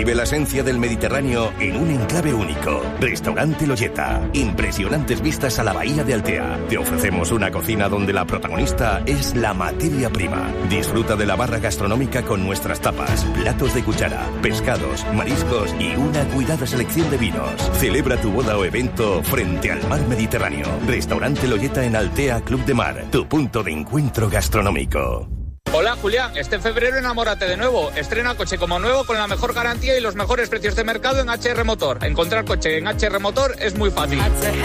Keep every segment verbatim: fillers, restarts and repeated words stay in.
Vive la esencia del Mediterráneo en un enclave único. Restaurante Loyeta. Impresionantes vistas a la bahía de Altea. Te ofrecemos una cocina donde la protagonista es la materia prima. Disfruta de la barra gastronómica con nuestras tapas, platos de cuchara, pescados, mariscos y una cuidada selección de vinos. Celebra tu boda o evento frente al mar Mediterráneo. Restaurante Loyeta en Altea Club de Mar. Tu punto de encuentro gastronómico. Hola Julián, este febrero enamórate de nuevo. Estrena coche como nuevo con la mejor garantía y los mejores precios de mercado en H R Motor. Encontrar coche en H R Motor es muy fácil.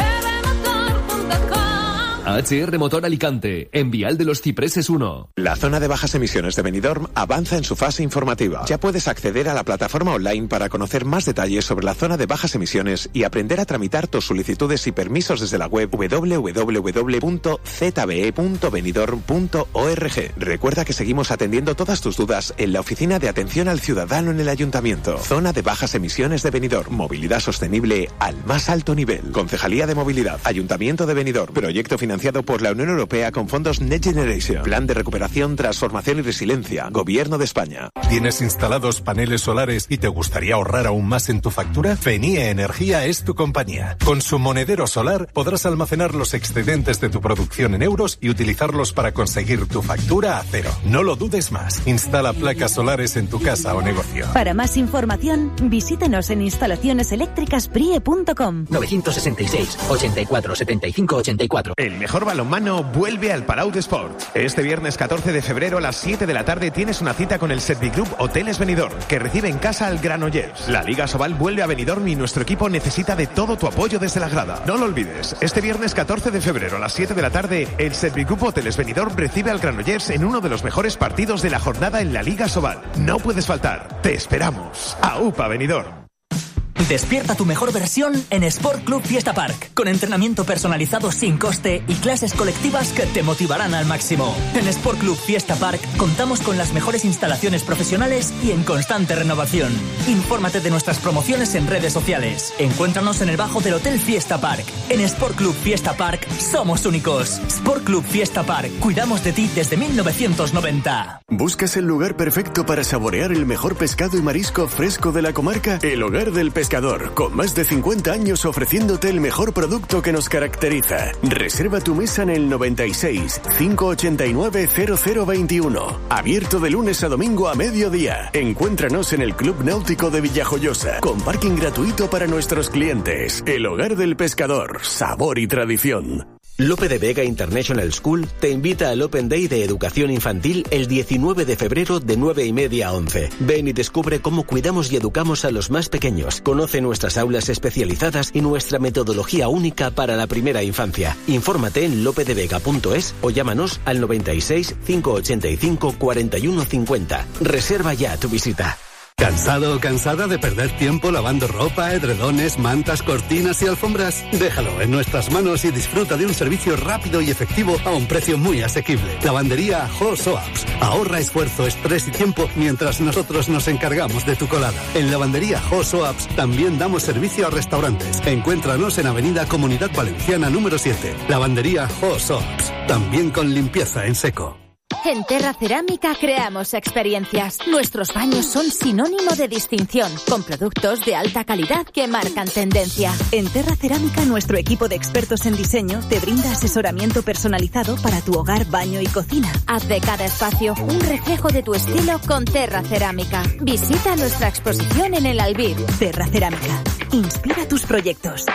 H R Motor Alicante, en Vial de los Cipreses uno. La zona de bajas emisiones de Benidorm avanza en su fase informativa. Ya puedes acceder a la plataforma online para conocer más detalles sobre la zona de bajas emisiones y aprender a tramitar tus solicitudes y permisos desde la web doble u doble u doble u punto z b e punto benidorm punto org. Recuerda que seguimos atendiendo todas tus dudas en la Oficina de Atención al Ciudadano en el Ayuntamiento. Zona de bajas emisiones de Benidorm. Movilidad sostenible al más alto nivel. Concejalía de Movilidad. Ayuntamiento de Benidorm. Proyecto financiado financiado por la Unión Europea con fondos Next Generation. Plan de recuperación, transformación y resiliencia. Gobierno de España. ¿Tienes instalados paneles solares y te gustaría ahorrar aún más en tu factura? Fenie Energía es tu compañía. Con su monedero solar podrás almacenar los excedentes de tu producción en euros y utilizarlos para conseguir tu factura a cero. No lo dudes más. Instala placas solares en tu casa o negocio. Para más información, visítenos en instalaciones eléctricas prie punto com. nueve seis seis, ochenta y cuatro, setenta y cinco, ochenta y cuatro. El mejor balonmano vuelve al Palau de Sport. Este viernes catorce de febrero a las siete de la tarde tienes una cita con el Serviclub Hoteles Benidorm, que recibe en casa al Granollers. La Liga Sobal vuelve a Benidorm y nuestro equipo necesita de todo tu apoyo desde la grada. No lo olvides, este viernes catorce de febrero a las siete de la tarde, el Serviclub Hoteles Benidorm recibe al Granollers en uno de los mejores partidos de la jornada en la Liga Sobal. No puedes faltar. Te esperamos. AUPA Benidorm. Despierta tu mejor versión en Sport Club Fiesta Park, con entrenamiento personalizado sin coste y clases colectivas que te motivarán al máximo. En Sport Club Fiesta Park contamos con las mejores instalaciones profesionales y en constante renovación. Infórmate de nuestras promociones en redes sociales. Encuéntranos en el bajo del Hotel Fiesta Park. En Sport Club Fiesta Park somos únicos. Sport Club Fiesta Park, cuidamos de ti desde mil novecientos noventa. ¿Buscas el lugar perfecto para saborear el mejor pescado y marisco fresco de la comarca? El Hogar del Pescador, con más de cincuenta años ofreciéndote el mejor producto que nos caracteriza. Reserva tu mesa en el noventa y seis, cinco ochenta y nueve, cero cero veintiuno. Abierto de lunes a domingo a mediodía. Encuéntranos en el Club Náutico de Villajoyosa, con parking gratuito para nuestros clientes. El Hogar del Pescador, sabor y tradición. Lope de Vega International School te invita al Open Day de Educación Infantil el diecinueve de febrero de nueve y media a once. Ven y descubre cómo cuidamos y educamos a los más pequeños. Conoce nuestras aulas especializadas y nuestra metodología única para la primera infancia. Infórmate en lope de vega punto es o llámanos al noventa y seis, cinco ochenta y cinco, cuarenta y uno cincuenta. Reserva ya tu visita. ¿Cansado o cansada de perder tiempo lavando ropa, edredones, mantas, cortinas y alfombras? Déjalo en nuestras manos y disfruta de un servicio rápido y efectivo a un precio muy asequible. Lavandería Ho Soaps. Ahorra esfuerzo, estrés y tiempo mientras nosotros nos encargamos de tu colada. En Lavandería Ho Soaps también damos servicio a restaurantes. Encuéntranos en Avenida Comunidad Valenciana número siete. Lavandería Ho Soaps. También con limpieza en seco. En Terra Cerámica creamos experiencias. Nuestros baños son sinónimo de distinción, con productos de alta calidad que marcan tendencia. En Terra Cerámica, nuestro equipo de expertos en diseño te brinda asesoramiento personalizado para tu hogar, baño y cocina. Haz de cada espacio un reflejo de tu estilo con Terra Cerámica. Visita nuestra exposición en el Albir. Terra Cerámica. Inspira tus proyectos.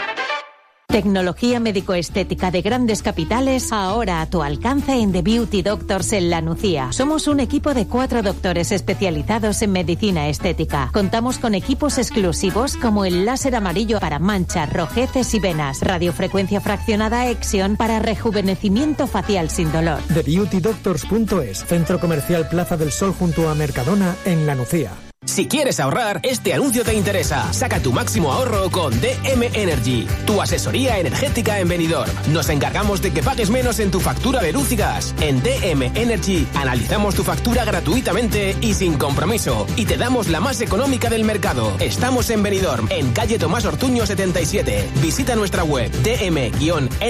Tecnología médico-estética de grandes capitales, ahora a tu alcance en The Beauty Doctors en La Nucía. Somos un equipo de cuatro doctores especializados en medicina estética. Contamos con equipos exclusivos como el láser amarillo para manchas, rojeces y venas, radiofrecuencia fraccionada Exion para rejuvenecimiento facial sin dolor. The Beauty Doctors punto es, Centro Comercial Plaza del Sol junto a Mercadona en La Nucía. Si quieres ahorrar, este anuncio te interesa. Saca tu máximo ahorro con D M Energy, tu asesoría energética en Benidorm. Nos encargamos de que pagues menos en tu factura de luz y gas. En D M Energy analizamos tu factura gratuitamente y sin compromiso. Y te damos la más económica del mercado. Estamos en Benidorm, en calle Tomás Ortuño setenta y siete. Visita nuestra web d m guion